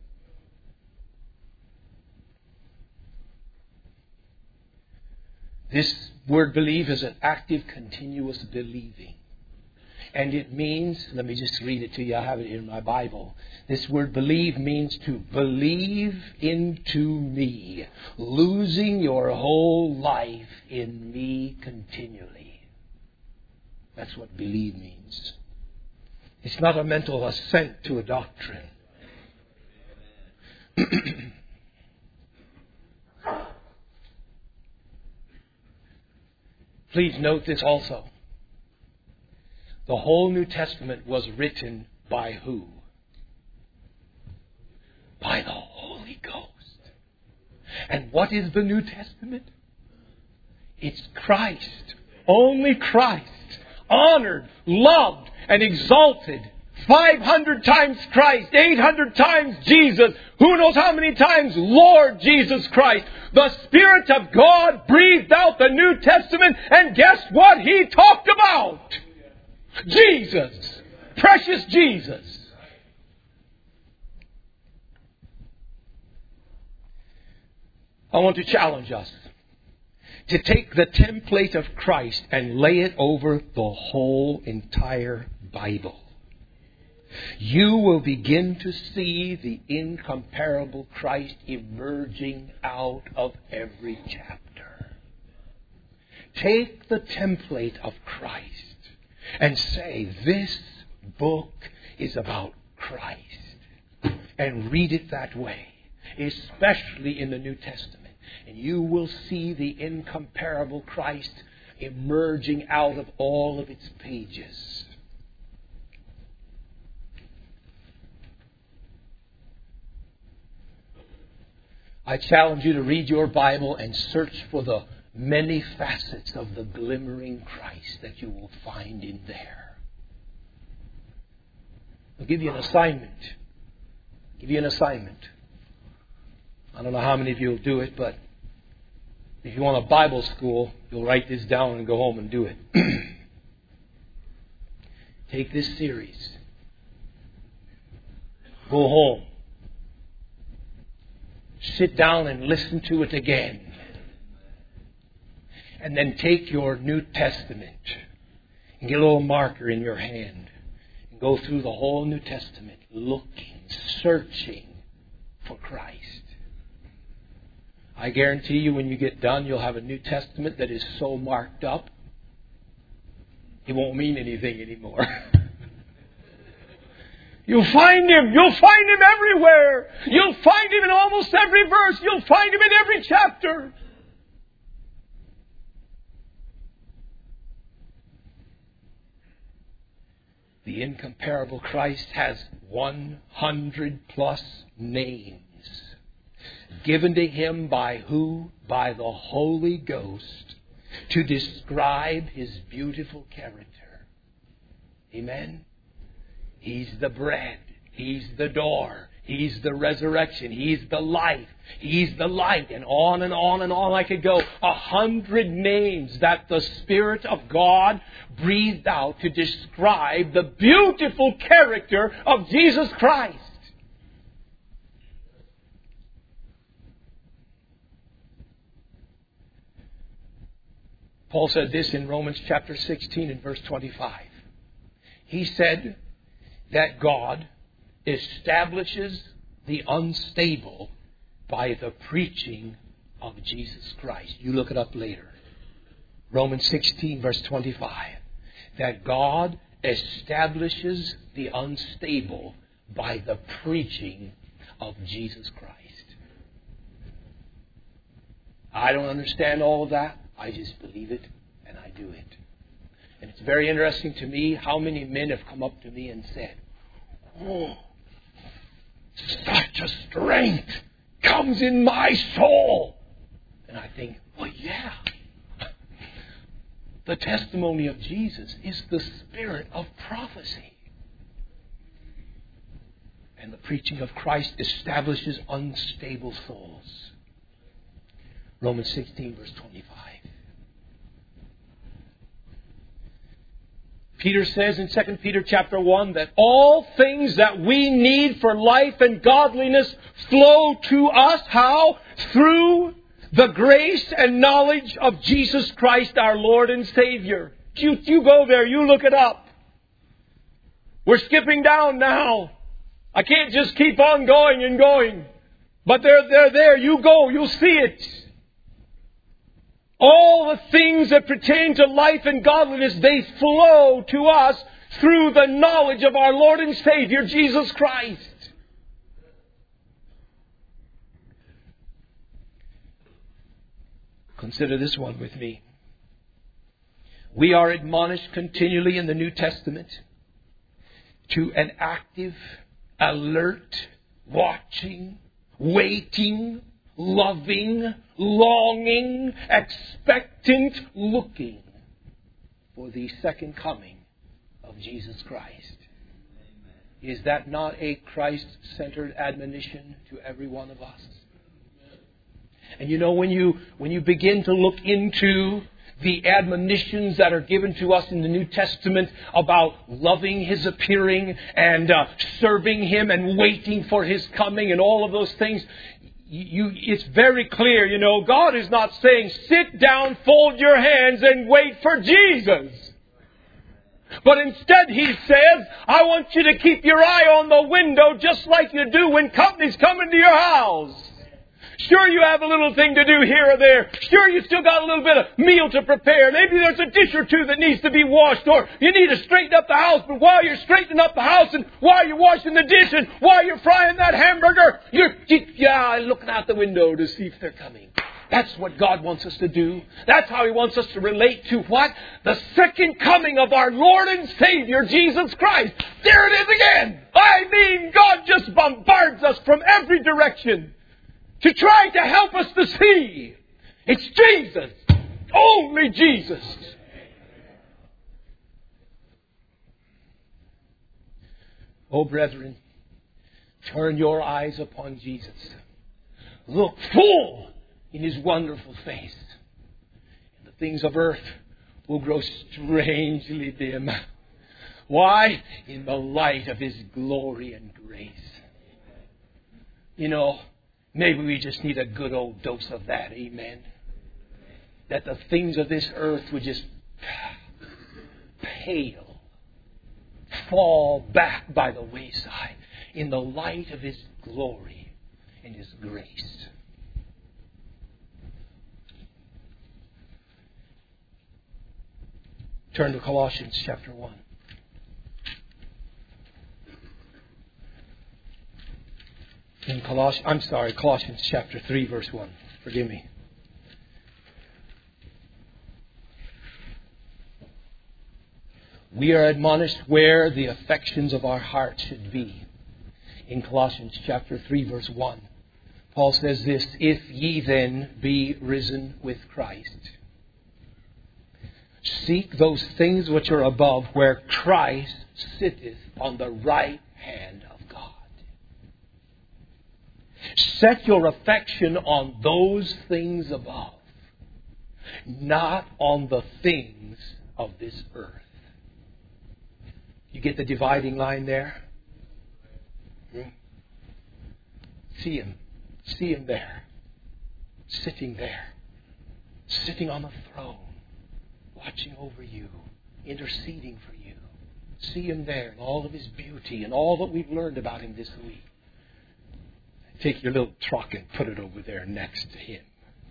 This word believe is an active, continuous believing. And it means, let me just read it to you. I have it in my Bible. This word believe means to believe into me, losing your whole life in me continually. That's what believe means. It's not a mental assent to a doctrine. Please note this also. The whole New Testament was written by who? By the Holy Ghost. And what is the New Testament? It's Christ. Only Christ. Honored, loved, and exalted 500 times Christ, 800 times Jesus, who knows how many times Lord Jesus Christ. The Spirit of God breathed out the New Testament, and guess what He talked about? Jesus. Precious Jesus. I want to challenge us to take the template of Christ and lay it over the whole entire Bible. You will begin to see the incomparable Christ emerging out of every chapter. Take the template of Christ and say, this book is about Christ. And read it that way, especially in the New Testament. And you will see the incomparable Christ emerging out of all of its pages. I challenge you to read your Bible and search for the many facets of the glimmering Christ that you will find in there. I'll give you an assignment. I don't know how many of you will do it, but if you want a Bible school, you'll write this down and go home and do it. Take this series. Go home. Sit down and listen to it again. And then take your New Testament and get a little marker in your hand and go through the whole New Testament looking, searching for Christ. I guarantee you when you get done, you'll have a New Testament that is so marked up, it won't mean anything anymore. You'll find Him. You'll find Him everywhere. You'll find Him in almost every verse. You'll find Him in every chapter. The incomparable Christ has 100 plus names given to Him by who? By the Holy Ghost to describe His beautiful character. Amen? He's the bread. He's the door. He's the resurrection. He's the life. He's the light. And on and on and on I could go. 100 names that the Spirit of God breathed out to describe the beautiful character of Jesus Christ. Paul said this in Romans chapter 16 and verse 25. He said that God establishes the unstable by the preaching of Jesus Christ. You look it up later. Romans 16 verse 25. That God establishes the unstable by the preaching of Jesus Christ. I don't understand all of that. I just believe it and I do it. And it's very interesting to me how many men have come up to me and said, "Oh, such a strength comes in my soul." And I think, well, yeah. The testimony of Jesus is the spirit of prophecy. And the preaching of Christ establishes unstable souls. Romans 16 verse 25. Peter says in 2 Peter chapter 1 that all things that we need for life and godliness flow to us. How? Through the grace and knowledge of Jesus Christ our Lord and Savior. You go there, you look it up. We're skipping down now. I can't just keep on going and going. But they're there. You go, you'll see it. All the things that pertain to life and godliness, they flow to us through the knowledge of our Lord and Savior, Jesus Christ. Consider this one with me. We are admonished continually in the New Testament to an active, alert, watching, waiting, loving, longing, expectant looking for the second coming of Jesus Christ. Is that not a Christ-centered admonition to every one of us? And you know, when you begin to look into the admonitions that are given to us in the New Testament about loving His appearing and serving Him and waiting for His coming and all of those things, it's very clear, you know, God is not saying, sit down, fold your hands and wait for Jesus. But instead He says, I want you to keep your eye on the window just like you do when company's coming to your house. Sure, you have a little thing to do here or there. Sure, you still got a little bit of meal to prepare. Maybe there's a dish or two that needs to be washed, or you need to straighten up the house. But while you're straightening up the house and while you're washing the dish and while you're frying that hamburger, you're looking out the window to see if they're coming. That's what God wants us to do. That's how He wants us to relate to what? The second coming of our Lord and Savior, Jesus Christ. There it is again. I mean, God just bombards us from every direction to try to help us to see. It's Jesus. Only Jesus. Oh, brethren, turn your eyes upon Jesus. Look full in His wonderful face. And the things of earth will grow strangely dim. Why? In the light of His glory and grace. You know, maybe we just need a good old dose of that. Amen. That the things of this earth would just pale, fall back by the wayside in the light of His glory and His grace. Turn to Colossians chapter 1. Colossians chapter 3, verse 1. Forgive me. We are admonished where the affections of our hearts should be. In Colossians chapter 3, verse 1, Paul says this, if ye then be risen with Christ, seek those things which are above, where Christ sitteth on the right hand of God. Set your affection on those things above, not on the things of this earth. You get the dividing line there? See Him. See Him there. Sitting there. Sitting on the throne. Watching over you. Interceding for you. See Him there in all of His beauty and all that we've learned about Him this week. Take your little truck and put it over there next to Him.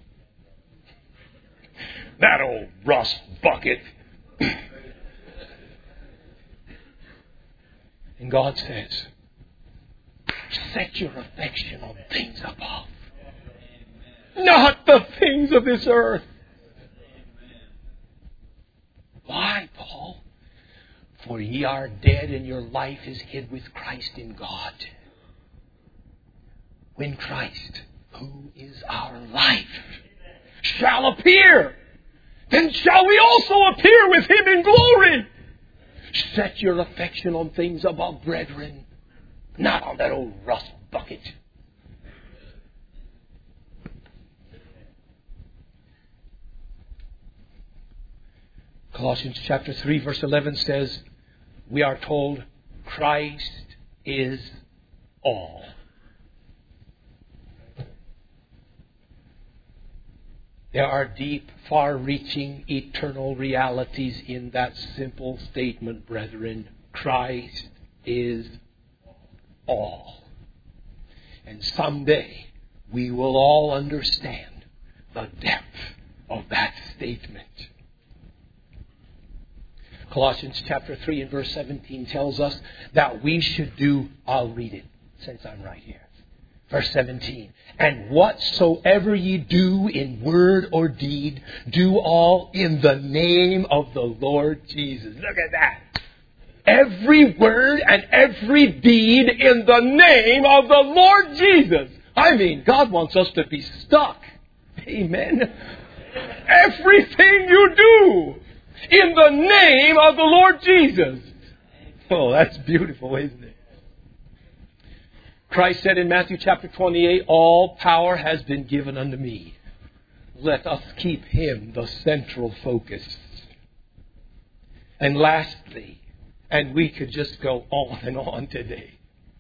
That old rust bucket. And God says, set your affection on things above, not the things of this earth. Why, Paul? For ye are dead, and your life is hid with Christ in God. When Christ, who is our life, shall appear, then shall we also appear with Him in glory. Set your affection on things above, brethren, not on that old rust bucket. Colossians chapter 3, verse 11 says, we are told Christ is all. There are deep, far-reaching, eternal realities in that simple statement, brethren. Christ is all. And someday we will all understand the depth of that statement. Colossians chapter 3 and verse 17 tells us that we should do, I'll read it since I'm right here. Verse 17, and whatsoever ye do in word or deed, do all in the name of the Lord Jesus. Look at that. Every word and every deed in the name of the Lord Jesus. I mean, God wants us to be stuck. Amen. Everything you do in the name of the Lord Jesus. Oh, that's beautiful, isn't it? Christ said in Matthew chapter 28, all power has been given unto me. Let us keep Him the central focus. And lastly, and we could just go on and on today,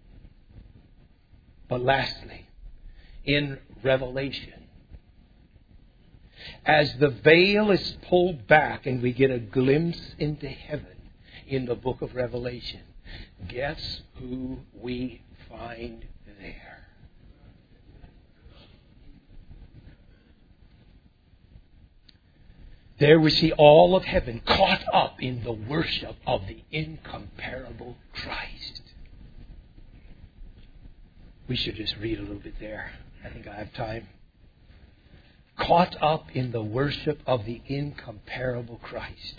but lastly, in Revelation, as the veil is pulled back and we get a glimpse into heaven in the book of Revelation, guess who we find there? There we see all of heaven caught up in the worship of the incomparable Christ. We should just read a little bit there. I think I have time. Caught up in the worship of the incomparable Christ.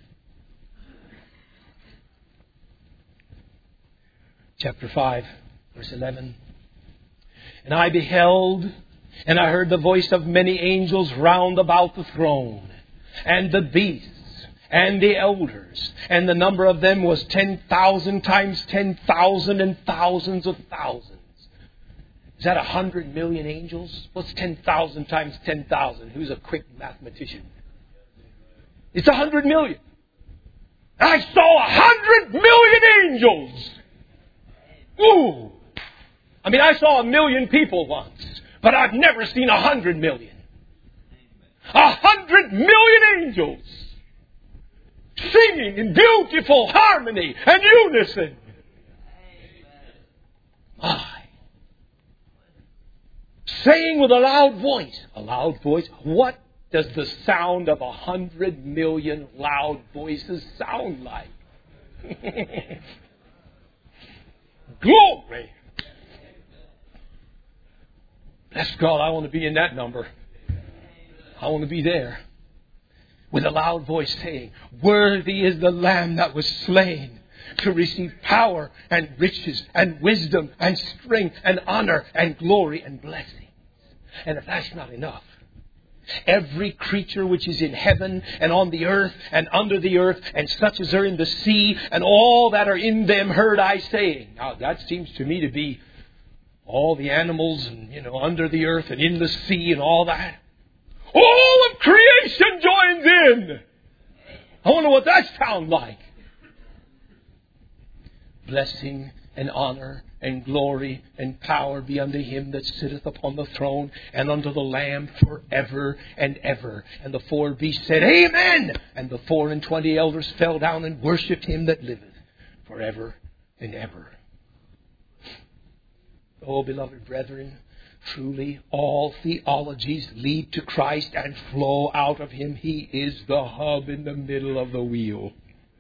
Chapter 5, verse 11. And I beheld, and I heard the voice of many angels round about the throne, and the beasts, and the elders, and the number of them was 10,000 times 10,000 and thousands of thousands. Is that 100 million angels? What's 10,000 times 10,000? Who's a quick mathematician? It's 100 million. I saw 100 million angels. Ooh! I mean, I saw 1 million people once, but I've never seen 100 million. 100 million angels singing in beautiful harmony and unison. My. Saying with a loud voice. A loud voice? What does the sound of 100 million loud voices sound like? Glory! Bless God, I want to be in that number. I want to be there. With a loud voice saying, worthy is the Lamb that was slain to receive power and riches and wisdom and strength and honor and glory and blessings. And if that's not enough, every creature which is in heaven and on the earth and under the earth and such as are in the sea and all that are in them heard I saying. Now that seems to me to be all the animals and, under the earth and in the sea and all that. All of creation joins in. I wonder what that sounds like. Blessing and honor and glory and power be unto Him that sitteth upon the throne and unto the Lamb forever and ever. And the four beasts said, Amen! And the 24 elders fell down and worshipped Him that liveth forever and ever. Oh, beloved brethren, truly all theologies lead to Christ and flow out of Him. He is the hub in the middle of the wheel.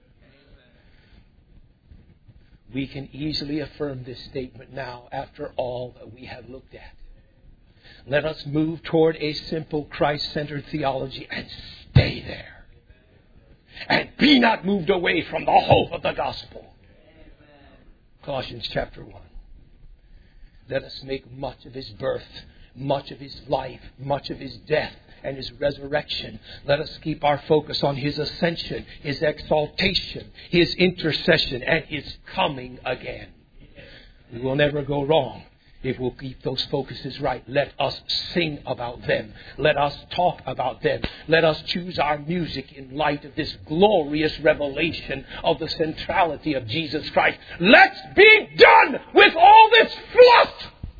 We can easily affirm this statement now after all that we have looked at. Let us move toward a simple Christ-centered theology and stay there. And be not moved away from the hope of the gospel. Colossians chapter 1. Let us make much of His birth, much of His life, much of His death, and His resurrection. Let us keep our focus on His ascension, His exaltation, His intercession, and His coming again. We will never go wrong if we'll keep those focuses right. Let us sing about them. Let us talk about them. Let us choose our music in light of this glorious revelation of the centrality of Jesus Christ. Let's be done with all this fluff!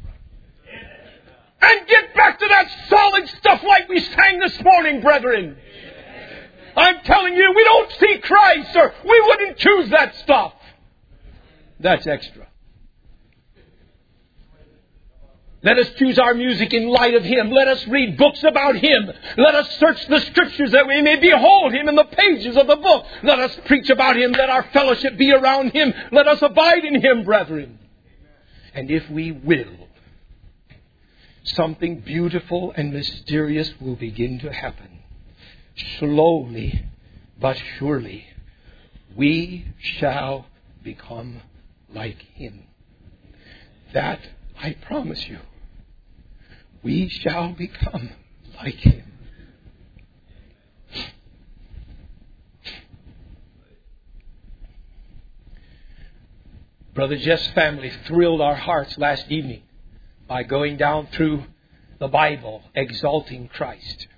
And get back to that solid stuff like we sang this morning, brethren. I'm telling you, we don't see Christ, or we wouldn't choose that stuff. That's extra. Let us choose our music in light of Him. Let us read books about Him. Let us search the Scriptures that we may behold Him in the pages of the book. Let us preach about Him. Let our fellowship be around Him. Let us abide in Him, brethren. And if we will, something beautiful and mysterious will begin to happen. Slowly but surely, we shall become like Him. That I promise you. We shall become like Him. Brother Jeff's family thrilled our hearts last evening by going down through the Bible, exalting Christ.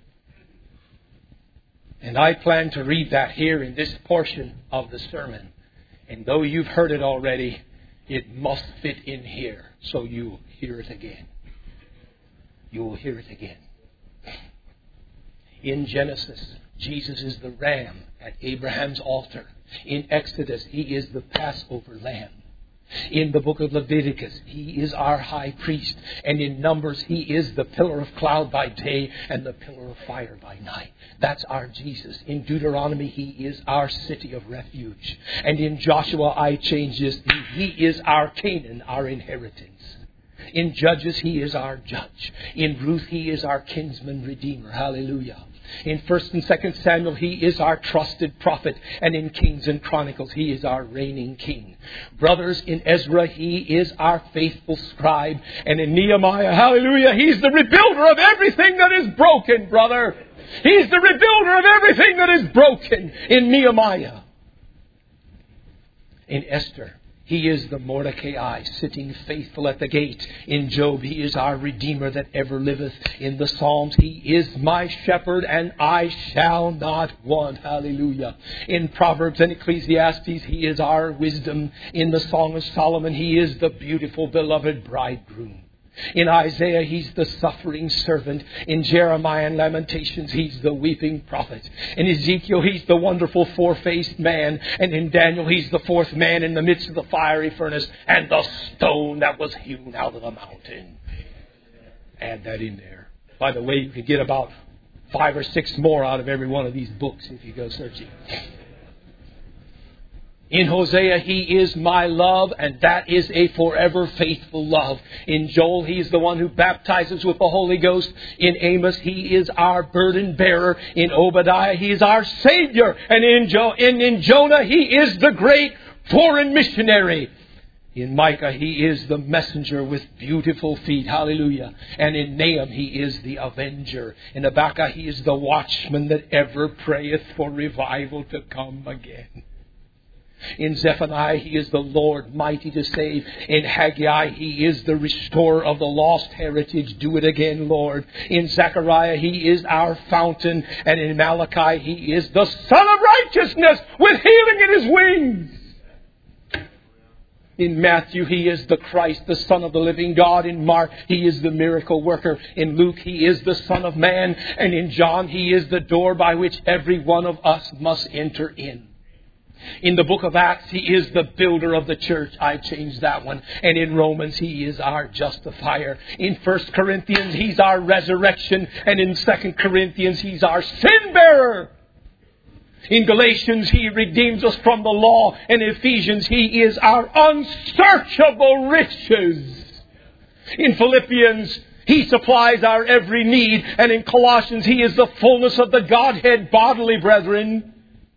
And I plan to read that here in this portion of the sermon. And though you've heard it already, it must fit in here, so you'll hear it again. You will hear it again. In Genesis, Jesus is the ram at Abraham's altar. In Exodus, He is the Passover lamb. In the book of Leviticus, He is our high priest. And in Numbers, He is the pillar of cloud by day and the pillar of fire by night. That's our Jesus. In Deuteronomy, He is our city of refuge. And in Joshua, I change this. He is our Canaan, our inheritance. In Judges, He is our judge. In Ruth, He is our kinsman redeemer. Hallelujah. In 1 and 2 Samuel, He is our trusted prophet. And in Kings and Chronicles, He is our reigning king. Brothers, in Ezra, He is our faithful scribe. And in Nehemiah, hallelujah, He's the rebuilder of everything that is broken, brother. He's the rebuilder of everything that is broken in Nehemiah. In Esther, He is the Mordecai sitting faithful at the gate. In Job, He is our Redeemer that ever liveth. In the Psalms, He is my shepherd and I shall not want. Hallelujah. In Proverbs and Ecclesiastes, He is our wisdom. In the Song of Solomon, He is the beautiful beloved bridegroom. In Isaiah, He's the suffering servant. In Jeremiah and Lamentations, He's the weeping prophet. In Ezekiel, He's the wonderful four-faced man. And in Daniel, He's the fourth man in the midst of the fiery furnace and the stone that was hewn out of the mountain. Add that in there. By the way, you could get about 5 or 6 more out of every one of these books if you go searching. In Hosea, He is my love, and that is a forever faithful love. In Joel, He is the one who baptizes with the Holy Ghost. In Amos, He is our burden bearer. In Obadiah, He is our Savior. And in Jonah, He is the great foreign missionary. In Micah, He is the messenger with beautiful feet. Hallelujah. And in Nahum, He is the avenger. In Habakkuk, He is the watchman that ever prayeth for revival to come again. In Zephaniah, He is the Lord mighty to save. In Haggai, He is the restorer of the lost heritage. Do it again, Lord. In Zechariah, He is our fountain. And in Malachi, He is the Son of righteousness with healing in His wings. In Matthew, He is the Christ, the Son of the living God. In Mark, He is the miracle worker. In Luke, He is the Son of Man. And in John, He is the door by which every one of us must enter in. In the book of Acts, He is the builder of the church. I changed that one. And in Romans, He is our justifier. In 1 Corinthians, He's our resurrection. And in 2 Corinthians, He's our sin bearer. In Galatians, He redeems us from the law. And in Ephesians, He is our unsearchable riches. In Philippians, He supplies our every need. And in Colossians, He is the fullness of the Godhead bodily, brethren.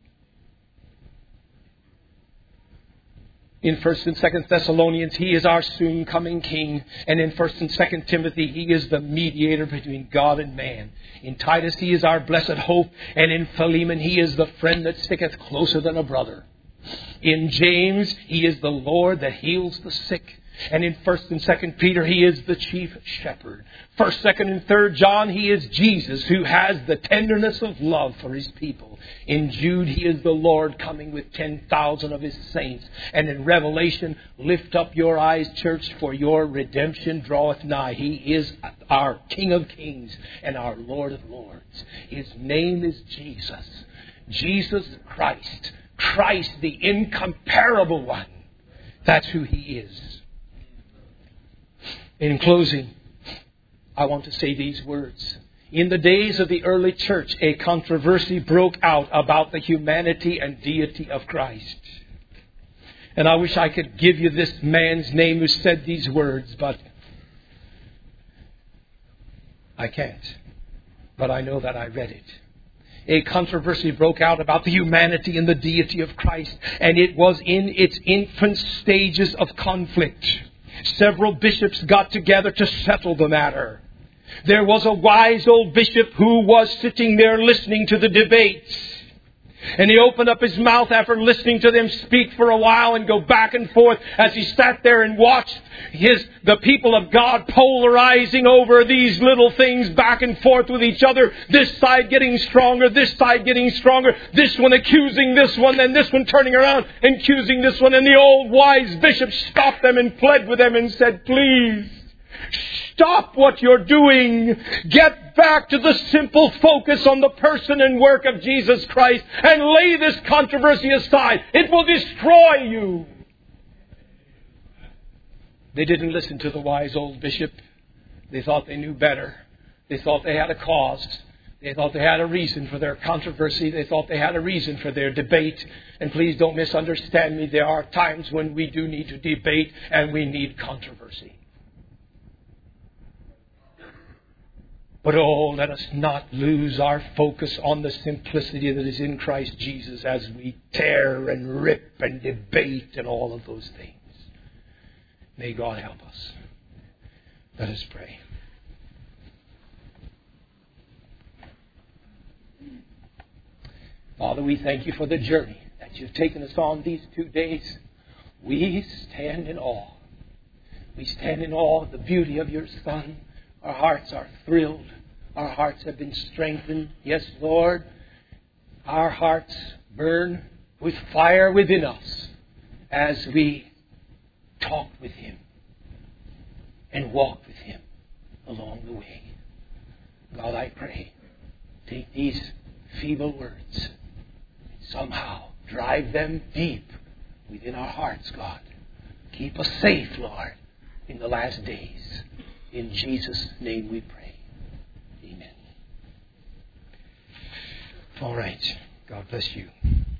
In 1 and 2 Thessalonians, He is our soon coming King. And in 1 and 2 Timothy, He is the mediator between God and man. In Titus, He is our blessed hope. And in Philemon, He is the friend that sticketh closer than a brother. In James, He is the Lord that heals the sick. And in 1 and 2 Peter, He is the chief shepherd. 1, 2, and 3 John, He is Jesus who has the tenderness of love for His people. In Jude, He is the Lord coming with 10,000 of His saints. And in Revelation, lift up your eyes, church, for your redemption draweth nigh. He is our King of kings and our Lord of lords. His name is Jesus. Jesus Christ. Christ, the incomparable one. That's who He is. In closing, I want to say these words. In the days of the early church, a controversy broke out about the humanity and deity of Christ. And I wish I could give you this man's name who said these words, but I can't. But I know that I read it. A controversy broke out about the humanity and the deity of Christ, and it was in its infant stages of conflict. Several bishops got together to settle the matter. There was a wise old bishop who was sitting there listening to the debates. And he opened up his mouth after listening to them speak for a while and go back and forth as he sat there and watched the people of God polarizing over these little things back and forth with each other. This side getting stronger, this side getting stronger, this one accusing this one, and this one turning around and accusing this one. And the old wise bishop stopped them and pled with them and said, please, stop what you're doing. Get back to the simple focus on the person and work of Jesus Christ and lay this controversy aside. It will destroy you. They didn't listen to the wise old bishop. They thought they knew better. They thought they had a cause. They thought they had a reason for their controversy. They thought they had a reason for their debate. And please don't misunderstand me. There are times when we do need to debate and we need controversy. But let us not lose our focus on the simplicity that is in Christ Jesus as we tear and rip and debate and all of those things. May God help us. Let us pray. Father, we thank you for the journey that you've taken us on these 2 days. We stand in awe. We stand in awe of the beauty of your Son. Our hearts are thrilled. Our hearts have been strengthened. Yes, Lord, our hearts burn with fire within us as we talk with Him and walk with Him along the way. God, I pray, take these feeble words and somehow drive them deep within our hearts, God. Keep us safe, Lord, in the last days. In Jesus' name we pray. Amen. All right. God bless you.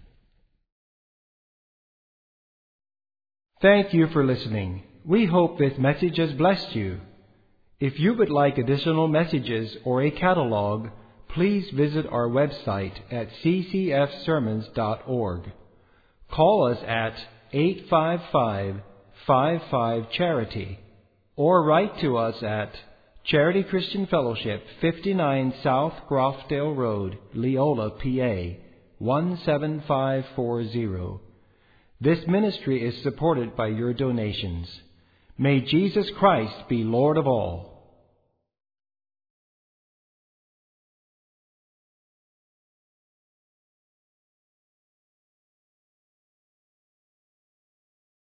Thank you for listening. We hope this message has blessed you. If you would like additional messages or a catalog, please visit our website at ccfsermons.org. Call us at 855-55-CHARITY or write to us at Charity Christian Fellowship, 59 South Groffdale Road, Leola, PA, 17540. This ministry is supported by your donations. May Jesus Christ be Lord of all.